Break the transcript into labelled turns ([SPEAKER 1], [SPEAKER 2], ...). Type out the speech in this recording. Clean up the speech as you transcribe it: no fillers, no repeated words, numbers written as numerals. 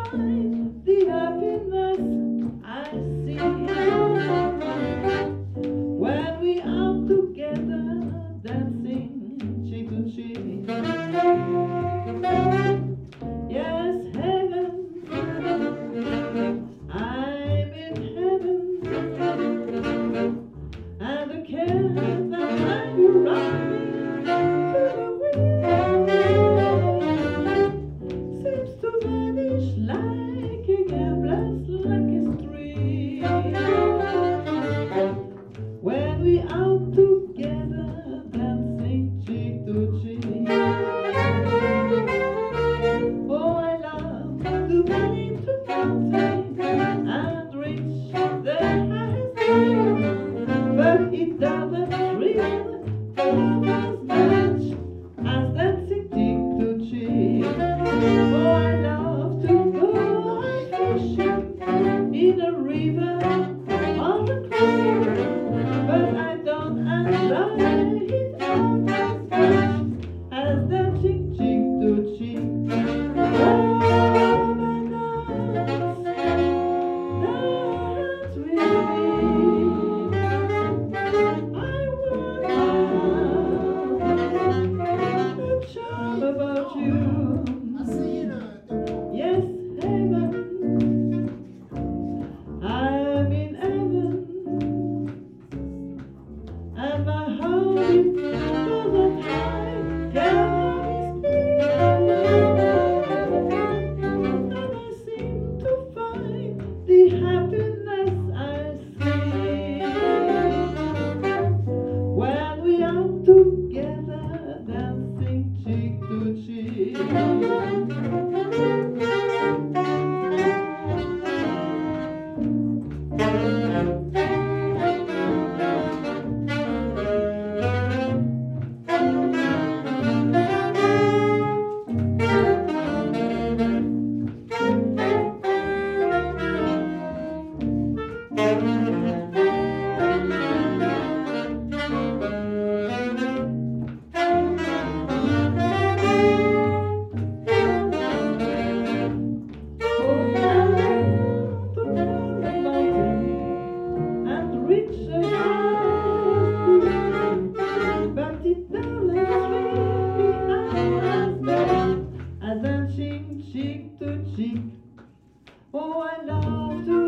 [SPEAKER 1] find the happiness I see when we out together dancing cheek to cheek. Yes, heaven, I'm in heaven, and the care that you rock me to the wind seems to vanish like a gambler's lucky streak when we out together dancing cheek to cheek. Oh, I love to run to mountain and reach the highest peak, but it doesn't thrill as much as dancing cheek to cheek. Oh, I love to go fishing in a river or a creek, but I don't enjoy it all as much as dancing cheek to cheek. Come and dance with me. I want the charm about you. Yes, heaven, I'm in heaven, and my heart is full of high, can and I seem to find the happiness I see when we are together dancing cheek to cheek. But it doesn't treat me as bad as dancing cheek to cheek. Oh, I love to